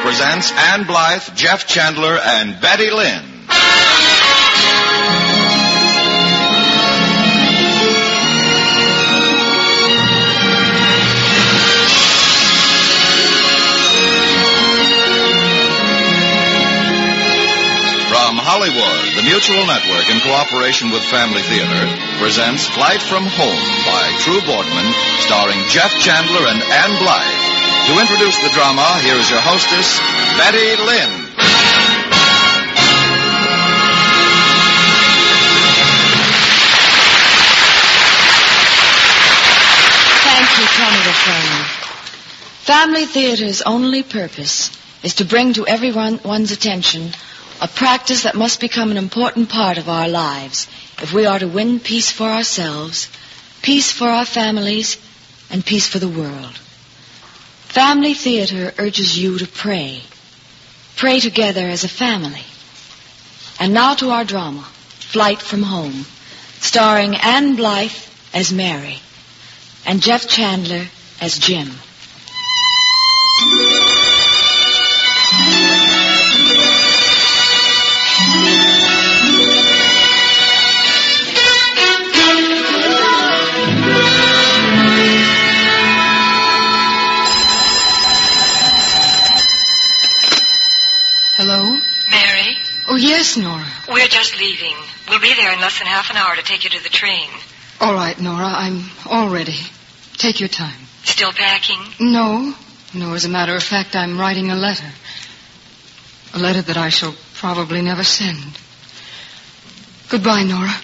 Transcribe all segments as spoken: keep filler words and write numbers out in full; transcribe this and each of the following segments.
presents Ann Blythe, Jeff Chandler, and Betty Lynn. From Hollywood, the Mutual Network, in cooperation with Family Theater, presents Flight from Home by True Boardman, starring Jeff Chandler and Ann Blythe. To introduce the drama, here is your hostess, Betty Lynn. Thank you, Tony Refrain. Family Theater's only purpose is to bring to everyone's attention a practice that must become an important part of our lives if we are to win peace for ourselves, peace for our families, and peace for the world. Family Theater urges you to pray. Pray together as a family. And now to our drama, Flight from Home, starring Ann Blythe as Mary and Jeff Chandler as Jim. Hello? Mary? Oh, yes, Nora. We're just leaving. We'll be there in less than half an hour to take you to the train. All right, Nora, I'm all ready. Take your time. Still packing? No. No, as a matter of fact, I'm writing a letter. A letter that I shall probably never send. Goodbye, Nora.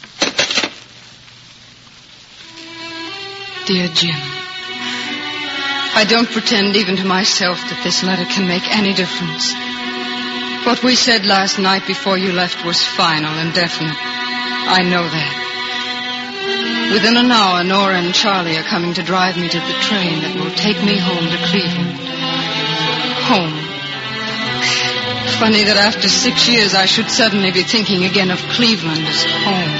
Dear Jim, I don't pretend even to myself that this letter can make any difference. What we said last night before you left was final and definite. I know that. Within an hour, Nora and Charlie are coming to drive me to the train that will take me home to Cleveland. Home. Funny that after six years I should suddenly be thinking again of Cleveland as home.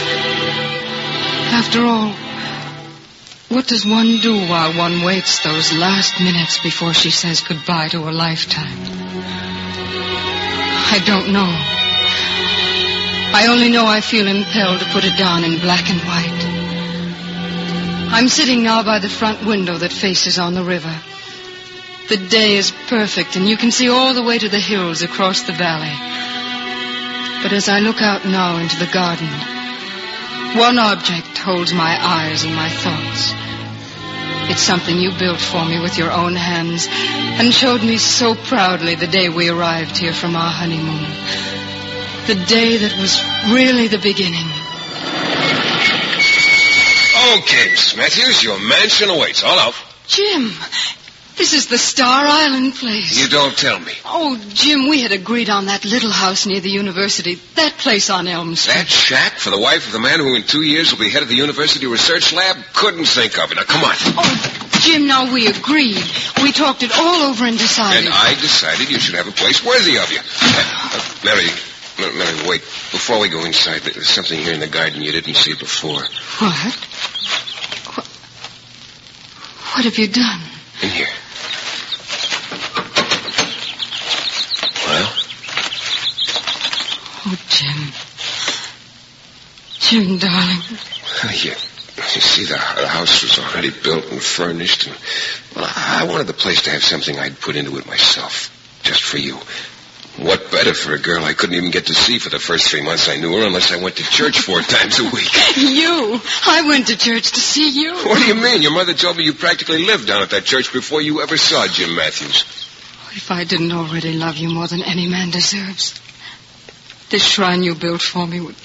After all, what does one do while one waits those last minutes before she says goodbye to a lifetime? I don't know. I only know I feel impelled to put it down in black and white. I'm sitting now by the front window that faces on the river. The day is perfect, and you can see all the way to the hills across the valley. But as I look out now into the garden, one object holds my eyes and my thoughts. It's something you built for me with your own hands and showed me so proudly the day we arrived here from our honeymoon. The day that was really the beginning. Okay, Missus Matthews, your mansion awaits. All out. Jim, this is the Star Island place. You don't tell me. Oh, Jim, we had agreed on that little house near the university. That place on Elm Street. That shack for the wife of the man who in two years will be head of the university research lab? Couldn't think of it. Now, come on. Oh, Jim, now we agreed. We talked it all over and decided. And I decided you should have a place worthy of you. Uh, uh, Mary, Mary, wait. Before we go inside, there's something here in the garden you didn't see before. What? What, what have you done? In here. Well? Oh, Jim. Jim, darling. You, you see, the, the house was already built and furnished. And, well, I, I wanted the place to have something I'd put into it myself, just for you. What better for a girl I couldn't even get to see for the first three months I knew her unless I went to church four times a week. You? I went to church to see you. What do you mean? Your mother told me you practically lived down at that church before you ever saw Jim Matthews. If I didn't already love you more than any man deserves, this shrine you built for me would...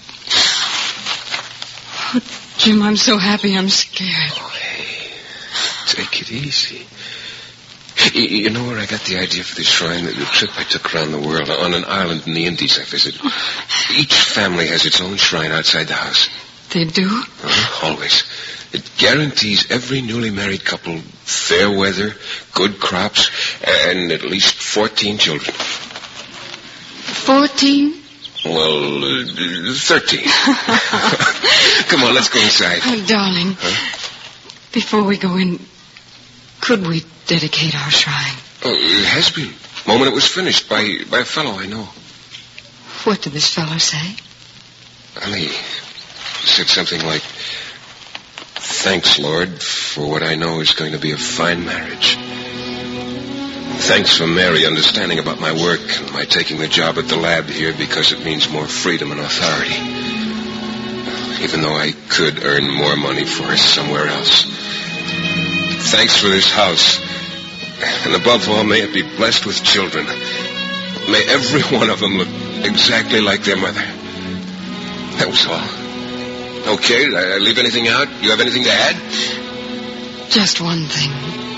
Oh, Jim, I'm so happy I'm scared. Oh, hey, take it easy. You, you know where I got the idea for this shrine? The, the trip I took around the world. On an island in the Indies I visited. Each family has its own shrine outside the house. They do? Uh-huh, always. It guarantees every newly married couple fair weather, good crops, and at least fourteen children. Fourteen? Well, uh, thirteen. Come on, let's go inside. Oh, darling, huh? Before we go in, could we dedicate our shrine? Oh, it has been. The moment it was finished by, by a fellow I know. What did this fellow say? Well, he said something like, "Thanks, Lord, for what I know is going to be a fine marriage. Thanks for Mary understanding about my work and my taking the job at the lab here because it means more freedom and authority. Even though I could earn more money for us somewhere else. Thanks for this house. And above all, may it be blessed with children. May every one of them look exactly like their mother." That was all. Okay, did I leave anything out? You have anything to add? Just one thing.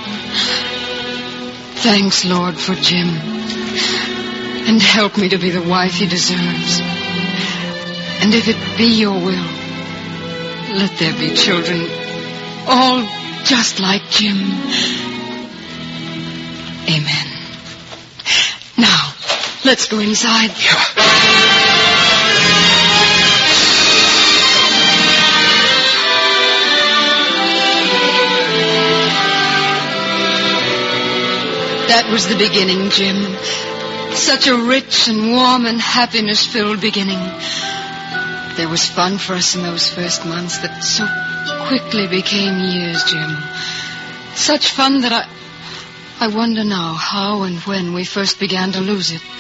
Thanks, Lord, for Jim. And help me to be the wife he deserves. And if it be your will, let there be children, all just like Jim. Amen. Now, let's go inside. Yeah. That was the beginning, Jim. Such a rich and warm and happiness-filled beginning. There was fun for us in those first months that so quickly became years, Jim. Such fun that I... I wonder now how and when we first began to lose it.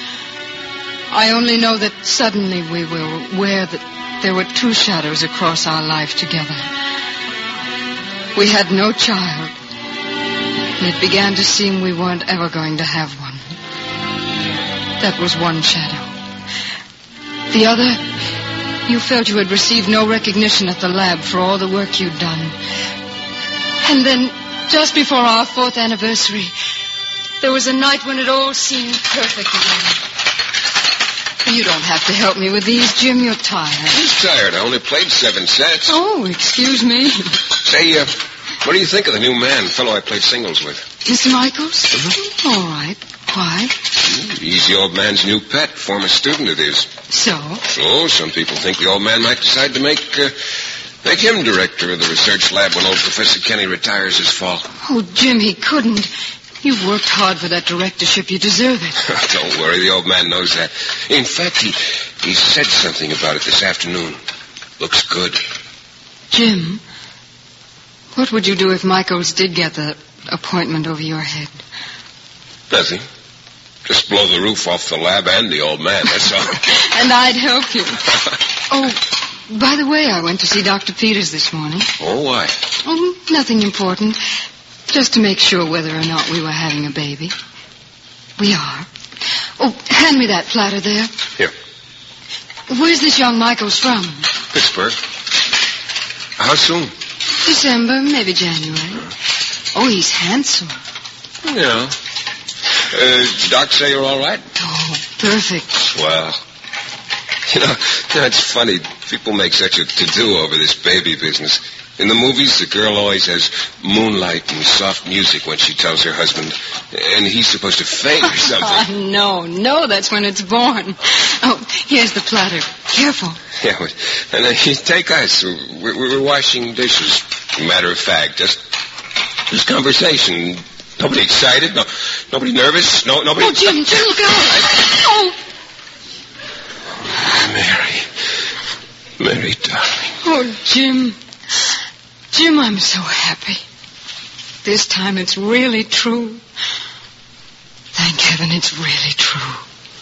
I only know that suddenly we were aware that there were two shadows across our life together. We had no child. And it began to seem we weren't ever going to have one. That was one shadow. The other, you felt you had received no recognition at the lab for all the work you'd done. And then, just before our fourth anniversary, there was a night when it all seemed perfect again. You don't have to help me with these, Jim. You're tired. Who's tired? I only played seven sets. Oh, excuse me. Say, uh... what do you think of the new man, fellow I played singles with? Mister Michaels? Mm-hmm. All right. Why? He's the old man's new pet, former student of his. So? So, some people think the old man might decide to make uh, make him director of the research lab when old Professor Kenny retires this fall. Oh, Jim, he couldn't. You've worked hard for that directorship. You deserve it. Don't worry, the old man knows that. In fact, he, he said something about it this afternoon. Looks good. Jim... what would you do if Michaels did get the appointment over your head? Nothing. Just blow the roof off the lab and the old man, that's all. And I'd help you. Oh, by the way, I went to see Doctor Peters this morning. Oh, why? Oh, nothing important. Just to make sure whether or not we were having a baby. We are. Oh, hand me that platter there. Here. Where's this young Michaels from? Pittsburgh. How soon? December, maybe January. Oh, he's handsome. Yeah. Uh, Doc say you're all right? Oh, perfect. Swell. You know, you know, it's funny. People make such a to-do over this baby business. In the movies, the girl always has moonlight and soft music when she tells her husband, and he's supposed to faint or something. Oh, no, no, that's when it's born. Oh, here's the platter. Careful. Yeah, but, and uh, take us. We're, we're washing dishes. Matter of fact, just just conversation. Nobody excited. No, nobody nervous. No, nobody. Oh, Jim, Jim, look out! Oh, Mary, Mary, darling. Oh, Jim, Jim, I'm so happy. This time it's really true. Thank heaven, it's really true.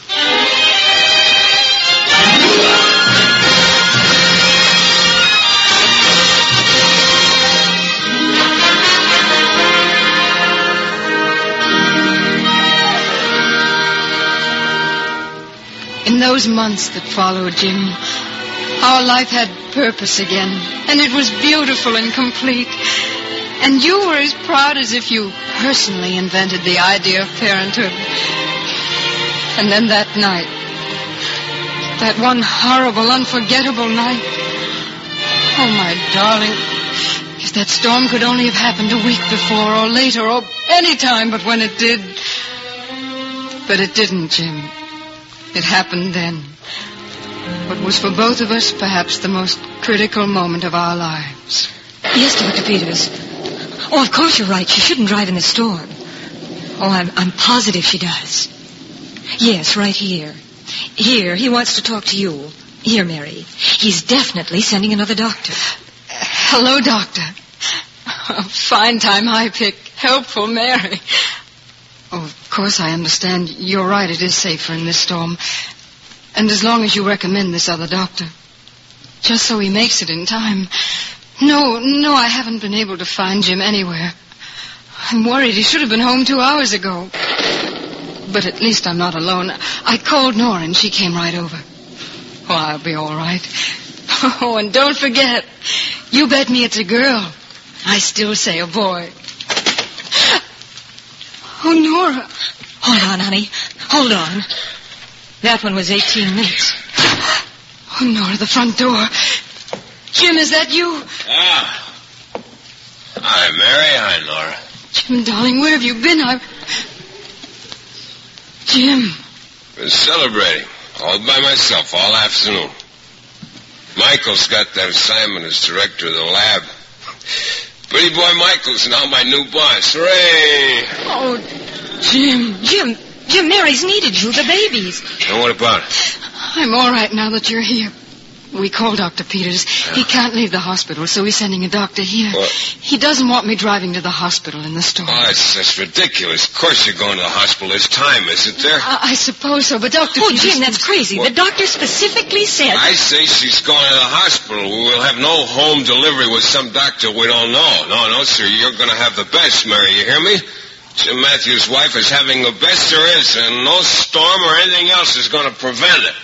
In those months that followed, Jim, our life had purpose again, and it was beautiful and complete. And you were as proud as if you personally invented the idea of parenthood. And then that night, that one horrible, unforgettable night. Oh, my darling, if that storm could only have happened a week before or later or any time but when it did. But it didn't, Jim. It happened then. What was for both of us perhaps the most critical moment of our lives. Yes, Doctor Peters. Oh, of course you're right. She shouldn't drive in the storm. Oh, I'm, I'm positive she does. Yes, right here. Here, he wants to talk to you. Here, Mary. He's definitely sending another doctor. Hello, Doctor. Oh, fine time I pick. Helpful Mary. Oh, of course I understand. You're right, it is safer in this storm. And as long as you recommend this other doctor. Just so he makes it in time. No, no, I haven't been able to find Jim anywhere. I'm worried. He should have been home two hours ago. But at least I'm not alone. I called Nora and she came right over. Oh, I'll be all right. Oh, and don't forget, you bet me it's a girl. I still say a boy. Oh, Nora. Hold on, honey. Hold on. That one was eighteen minutes. Oh, Nora, the front door. Jim, is that you? Ah. Hi, Mary. Hi, Nora. Jim, darling, where have you been? I've... Jim. Been celebrating. All by myself all afternoon. Michael's got that assignment as director of the lab. Pretty boy Michael's now my new boss. Hooray! Oh, Jim. Jim, Jim, Mary's needed you, the babies. And what about it? I'm all right now that you're here. We called Doctor Peters. He can't leave the hospital, so he's sending a doctor here. What? He doesn't want me driving to the hospital in the storm. Oh, that's, that's ridiculous. Of course you're going to the hospital. There's time, isn't there? I, I suppose so, but Doctor Oh, Peters... Jim, that's crazy. What? The doctor specifically said... I say she's going to the hospital. We'll have no home delivery with some doctor we don't know. No, no, sir. You're going to have the best, Mary. You hear me? Jim Matthews' wife is having the best there is, and no storm or anything else is going to prevent it.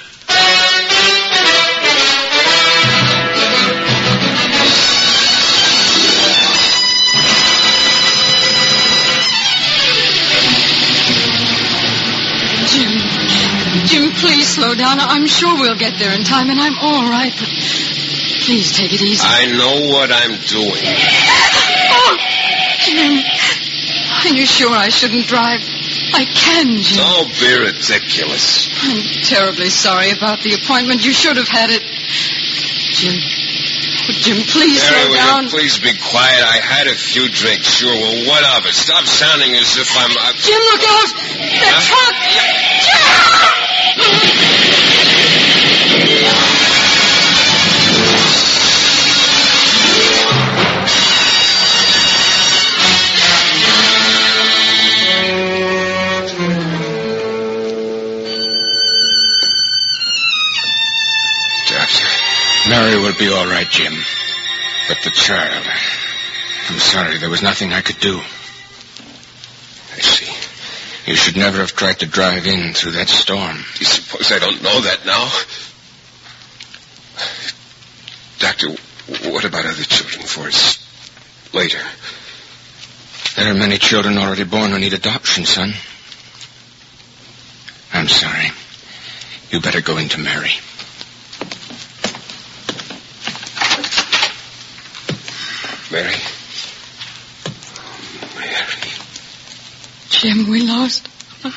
Jim, Jim, please slow down. I'm sure we'll get there in time, and I'm all right, but please take it easy. I know what I'm doing. Oh, Jim, are you sure I shouldn't drive? I can, Jim. Don't be ridiculous. I'm terribly sorry about the appointment. You should have had it. Jim, oh, Jim, please Mary, slow will down. you please be quiet? I had a few drinks, sure. Well, what of it? Stop sounding as if I'm... Uh... Jim, look out! That Huh? truck! Mary will be all right, Jim. But the child... I'm sorry, there was nothing I could do. I see. You should never have tried to drive in through that storm. Do you suppose I don't know that now? Doctor, what about other children for us later? There are many children already born who need adoption, son. I'm sorry. You better go into Mary. Mary? Mary. Jim, we lost.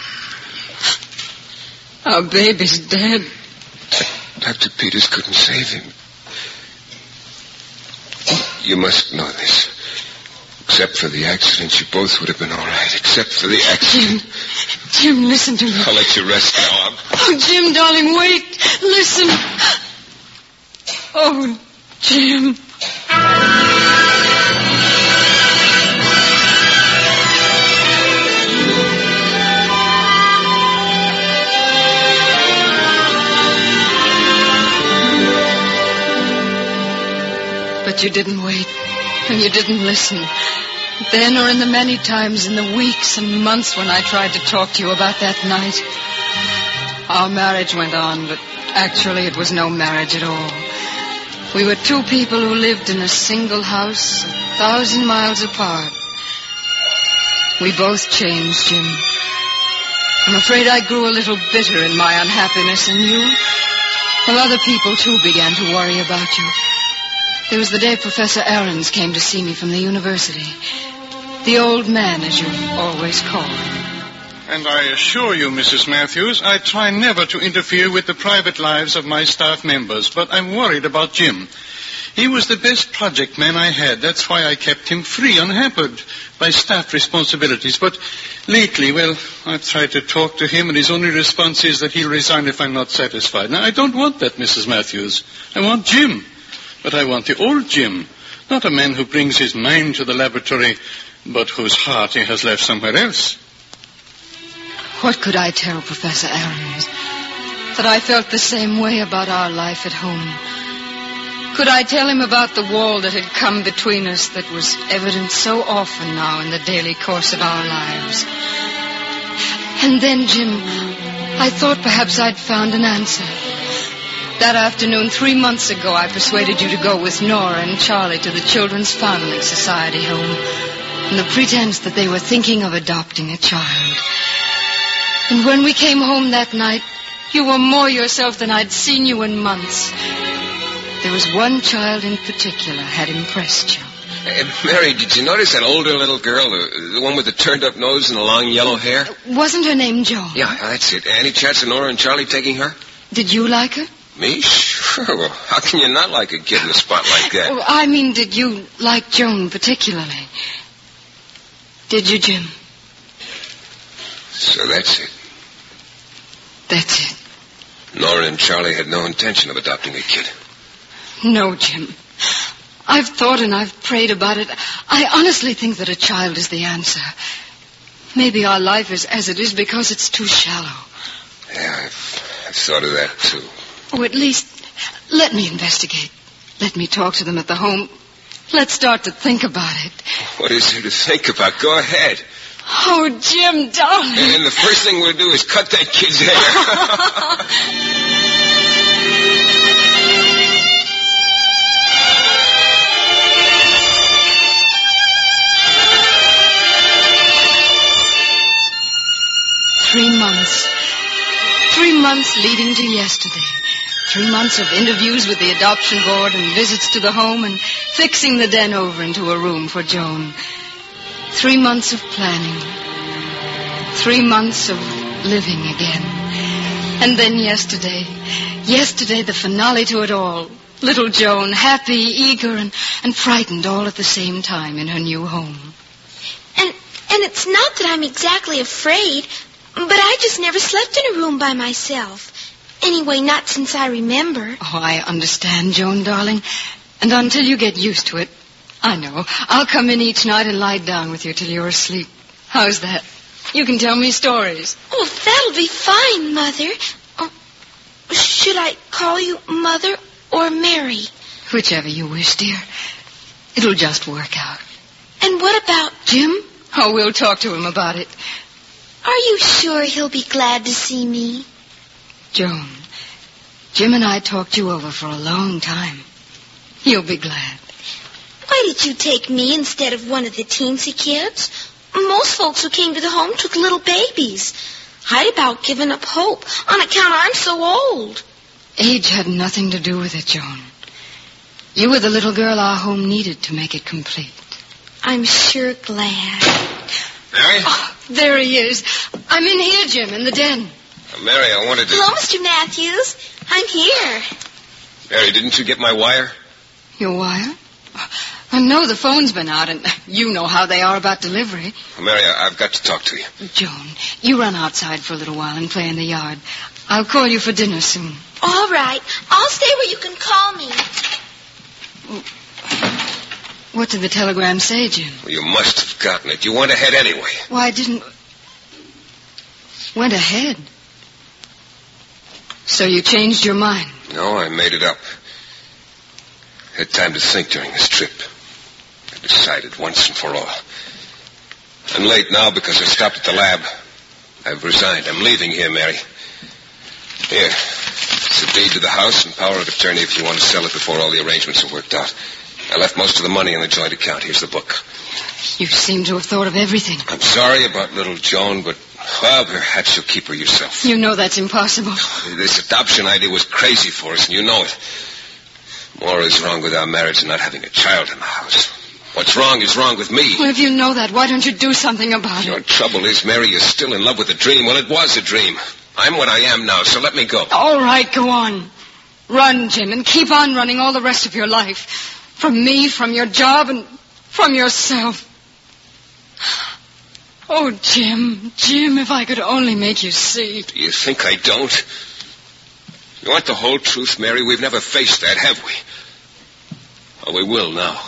Our baby's dead. Doctor Peters couldn't save him. You must know this. Except for the accident, you both would have been all right. Except for the accident. Jim, Jim, listen to me. I'll let you rest now. I'm... Oh, Jim, darling, wait. Listen. Oh, Jim. But you didn't wait, and you didn't listen. Then or in the many times in the weeks and months when I tried to talk to you about that night. Our marriage went on, but actually it was no marriage at all. We were two people who lived in a single house a thousand miles apart. We both changed, Jim. I'm afraid I grew a little bitter in my unhappiness, and you, well, other people too began to worry about you. There was the day Professor Ahrens came to see me from the university. The old man, as you always call him. And I assure you, Missus Matthews, I try never to interfere with the private lives of my staff members, but I'm worried about Jim. He was the best project man I had. That's why I kept him free, unhampered by staff responsibilities. But lately, well, I've tried to talk to him, and his only response is that he'll resign if I'm not satisfied. Now, I don't want that, Missus Matthews. I want Jim. But I want the old Jim. Not a man who brings his mind to the laboratory, but whose heart he has left somewhere else. What could I tell Professor Ahrens? That I felt the same way about our life at home. Could I tell him about the wall that had come between us that was evident so often now in the daily course of our lives? And then, Jim, I thought perhaps I'd found an answer. That afternoon, three months ago, I persuaded you to go with Nora and Charlie to the Children's Foundling Society home on the pretense that they were thinking of adopting a child. And when we came home that night, you were more yourself than I'd seen you in months. There was one child in particular had impressed you. Hey, Mary, did you notice that older little girl, the, the one with the turned-up nose and the long yellow hair? Wasn't her name Joan? Yeah, that's it. Any chance of Nora and Charlie taking her? Did you like her? Me? Sure. Well, how can you not like a kid in a spot like that? Oh, I mean, did you like Joan particularly? Did you, Jim? So that's it. That's it. Nora and Charlie had no intention of adopting a kid. No, Jim. I've thought and I've prayed about it. I honestly think that a child is the answer. Maybe our life is as it is because it's too shallow. Yeah, I've, I've thought of that, too. Oh, at least, let me investigate. Let me talk to them at the home. Let's start to think about it. What is there to think about? Go ahead. Oh, Jim, darling. And the first thing we'll do is cut that kid's hair. Three months. Three months leading to yesterday. Three months of interviews with the adoption board and visits to the home and fixing the den over into a room for Joan. Three months of planning. Three months of living again. And then yesterday. Yesterday, the finale to it all. Little Joan, happy, eager, and, and frightened all at the same time in her new home. And, and it's not that I'm exactly afraid, but I just never slept in a room by myself. Anyway, not since I remember. Oh, I understand, Joan, darling. And until you get used to it, I know, I'll come in each night and lie down with you till you're asleep. How's that? You can tell me stories. Oh, that'll be fine, Mother. Oh, should I call you Mother or Mary? Whichever you wish, dear. It'll just work out. And what about Jim? Oh, we'll talk to him about it. Are you sure he'll be glad to see me? Joan, Jim and I talked you over for a long time. He'll be glad. Why did you take me instead of one of the teensy kids? Most folks who came to the home took little babies. I'd about given up hope on account I'm so old. Age had nothing to do with it, Joan. You were the little girl our home needed to make it complete. I'm sure glad. Mary? Oh, there he is. I'm in here, Jim, in the den. Uh, Mary, I wanted to... Hello, Mister Matthews. I'm here. Mary, didn't you get my wire? Your wire? I know the phone's been out, and you know how they are about delivery. Well, Mary, I- I've got to talk to you. Joan, you run outside for a little while and play in the yard. I'll call you for dinner soon. All right. I'll stay where you can call me. What did the telegram say, Jim? Well, you must have gotten it. You went ahead anyway. Why, I didn't... Went ahead? So you changed your mind? No, I made it up. Had time to think during this trip. I decided once and for all. I'm late now because I stopped at the lab. I've resigned. I'm leaving here, Mary. Here. It's a deed to the house and power of attorney if you want to sell it before all the arrangements are worked out. I left most of the money in the joint account. Here's the book. You seem to have thought of everything. I'm sorry about little Joan, but, well, perhaps you'll keep her yourself. You know that's impossible. This adoption idea was crazy for us, and you know it. More is wrong with our marriage than not having a child in the house. What's wrong is wrong with me. Well, if you know that, why don't you do something about Your it? trouble is, Mary, you're still in love with a dream. Well, it was a dream. I'm what I am now, so let me go. All right, go on. Run, Jim, and keep on running all the rest of your life. From me, from your job, and from yourself. Oh, Jim, Jim, if I could only make you see. Do you think I don't? You want the whole truth, Mary? We've never faced that, have we? Oh, we will now.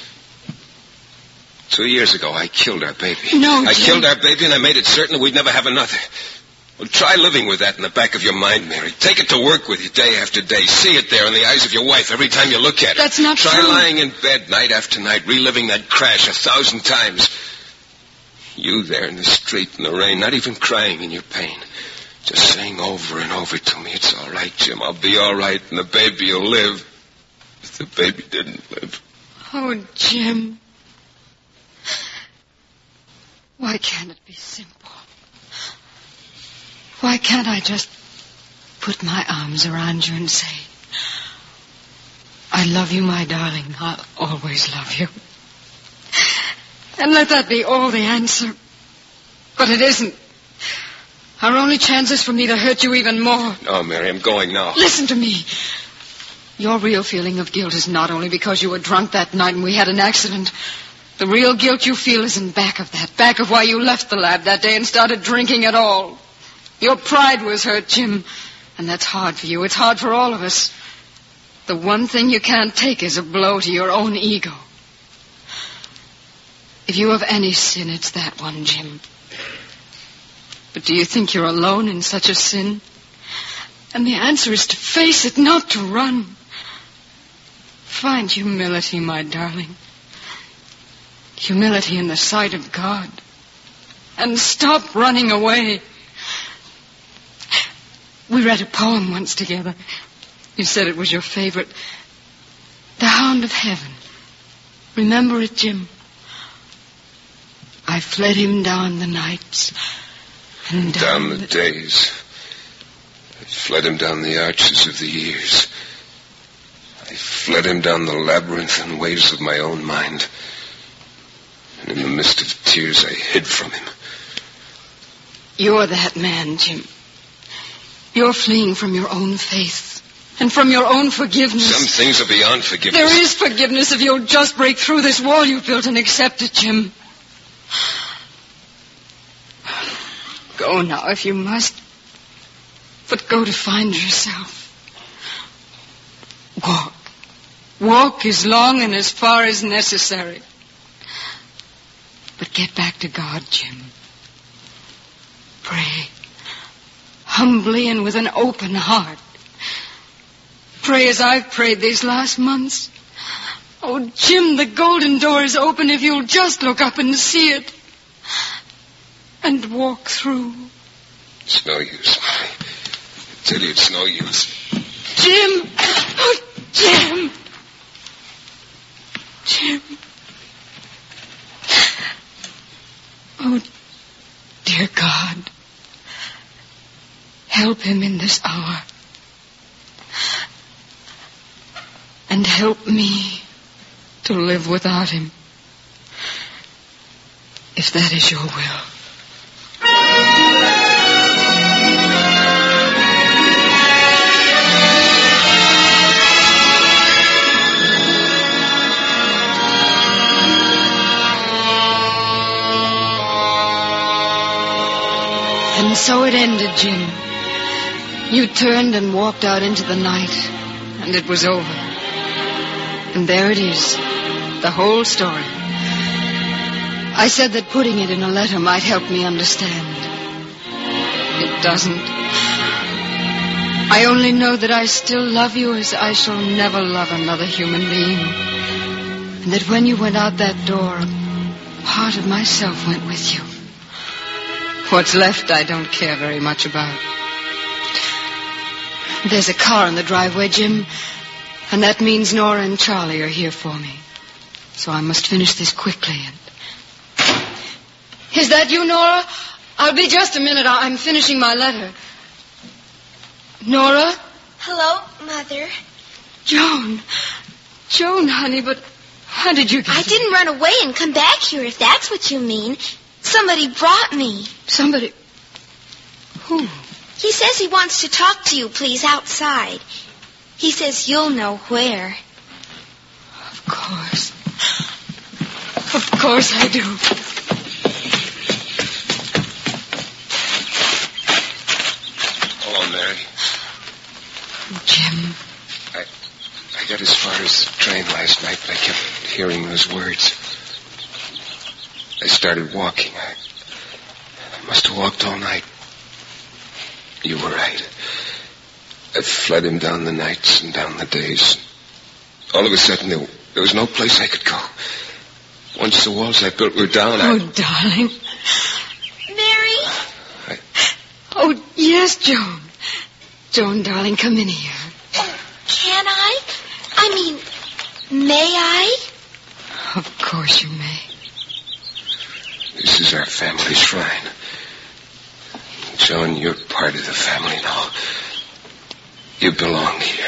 Two years ago, I killed our baby. No, I Jim. killed our baby, and I made it certain that we'd never have another. Well, try living with that in the back of your mind, Mary. Take it to work with you day after day. See it there in the eyes of your wife every time you look at it. That's not Try true. Try lying in bed night after night, reliving that crash a thousand times. You there in the street in the rain, not even crying in your pain. Just saying over and over to me, it's all right, Jim. I'll be all right, and the baby will live. But the baby didn't live. Oh, Jim. Why can't it be simple? Why can't I just put my arms around you and say, I love you, my darling. I'll always love you. And let that be all the answer. But it isn't. Our only chance is for me to hurt you even more. No, Mary, I'm going now. Listen to me. Your real feeling of guilt is not only because you were drunk that night and we had an accident. The real guilt you feel is in back of that, back of why you left the lab that day and started drinking at all. Your pride was hurt, Jim, and that's hard for you. It's hard for all of us. The one thing you can't take is a blow to your own ego. If you have any sin, it's that one, Jim. But do you think you're alone in such a sin? And the answer is to face it, not to run. Find humility, my darling. Humility in the sight of God. And stop running away. We read a poem once together. You said it was your favorite. The Hound of Heaven. Remember it, Jim? I fled him down the nights and down, down the, the days. I fled him down the arches of the years. I fled him down the labyrinth and ways of my own mind. And in the mist of tears, I hid from him. You're that man, Jim. You're fleeing from your own faith and from your own forgiveness. Some things are beyond forgiveness. There is forgiveness if you'll just break through this wall you've built and accept it, Jim. Go now if you must. But go to find yourself. Walk. Walk as long and as far as necessary. But get back to God, Jim. Pray. Humbly and with an open heart. Pray as I've prayed these last months. Oh, Jim, the golden door is open if you'll just look up and see it. And walk through. It's no use, Mary. I tell you, it's no use. Jim! Oh, Jim! Jim. Oh, dear God. Help him in this hour. And help me to live without him. If that is your will. And so it ended, Jim. You turned and walked out into the night, and it was over. And there it is, the whole story. I said that putting it in a letter might help me understand. It doesn't. I only know that I still love you as I shall never love another human being. And that when you went out that door, a part of myself went with you. What's left I don't care very much about. There's a car in the driveway, Jim, and that means Nora and Charlie are here for me. So I must finish this quickly. And... Is that you, Nora? I'll be just a minute. I'm finishing my letter. Nora? Hello, Mother. Joan. Joan, honey, but how did you get I here? didn't run away and come back here, if that's what you mean. Somebody brought me. Somebody... Who? He says he wants to talk to you, please, outside. He says you'll know where. Of course. Of course I do. Hello, Mary. Jim. I, I got as far as the train last night, but I kept hearing those words. I started walking. I, I must have walked all night. You were right. I fled him down the nights and down the days. All of a sudden, there, there was no place I could go. Once the walls I built were down, I... Oh, darling. Mary? I... Oh, yes, Joan. Joan, darling, come in here. Can I? I mean, may I? Of course you may. This is our family shrine. Joan, you're part of the family now. You belong here.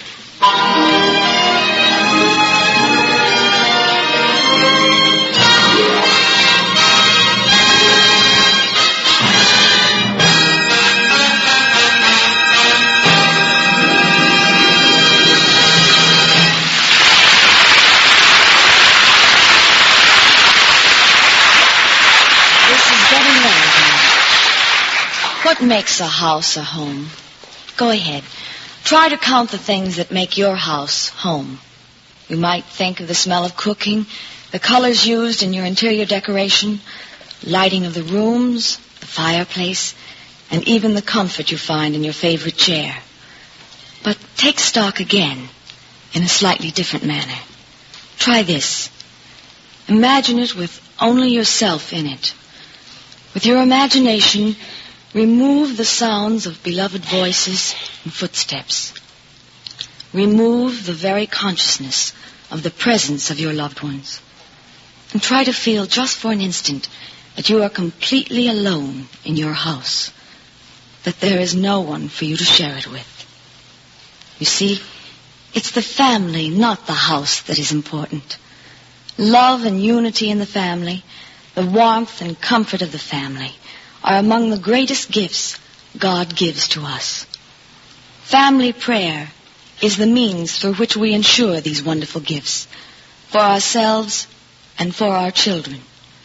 What makes a house a home? Go ahead. Try to count the things that make your house home. You might think of the smell of cooking, the colors used in your interior decoration, lighting of the rooms, the fireplace, and even the comfort you find in your favorite chair. But take stock again in a slightly different manner. Try this. Imagine it with only yourself in it. With your imagination, remove the sounds of beloved voices and footsteps. Remove the very consciousness of the presence of your loved ones. And try to feel just for an instant that you are completely alone in your house, that there is no one for you to share it with. You see, it's the family, not the house, that is important. Love and unity in the family, the warmth and comfort of the family, are among the greatest gifts God gives to us. Family prayer is the means through which we ensure these wonderful gifts for ourselves and for our children.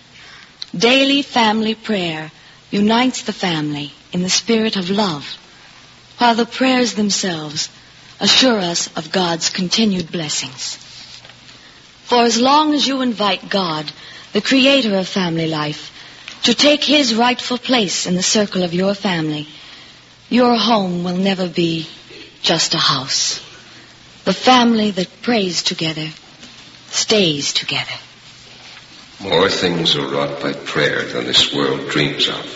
Daily family prayer unites the family in the spirit of love, while the prayers themselves assure us of God's continued blessings. For as long as you invite God, the creator of family life, to take his rightful place in the circle of your family, your home will never be just a house. The family that prays together stays together. More things are wrought by prayer than this world dreams of.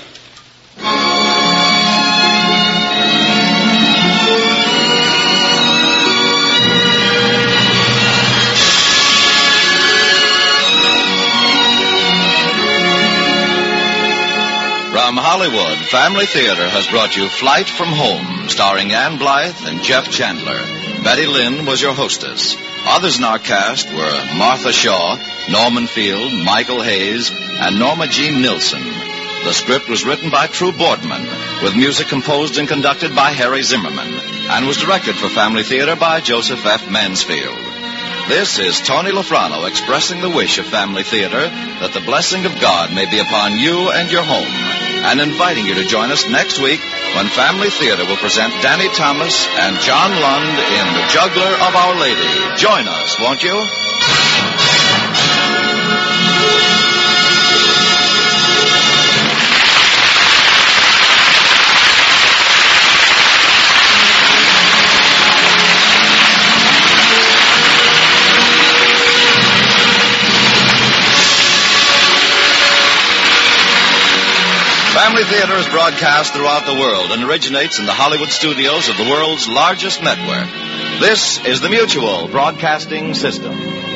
From Hollywood, Family Theater has brought you Flight from Home, starring Ann Blythe and Jeff Chandler. Betty Lynn was your hostess. Others in our cast were Martha Shaw, Norman Field, Michael Hayes, and Norma Jean Nilsson. The script was written by True Boardman, with music composed and conducted by Harry Zimmerman, and was directed for Family Theater by Joseph F. Mansfield. This is Tony Lafrano expressing the wish of Family Theater that the blessing of God may be upon you and your home, and inviting you to join us next week when Family Theater will present Danny Thomas and John Lund in The Juggler of Our Lady. Join us, won't you? Family Theater is broadcast throughout the world and originates in the Hollywood studios of the world's largest network. This is the Mutual Broadcasting System.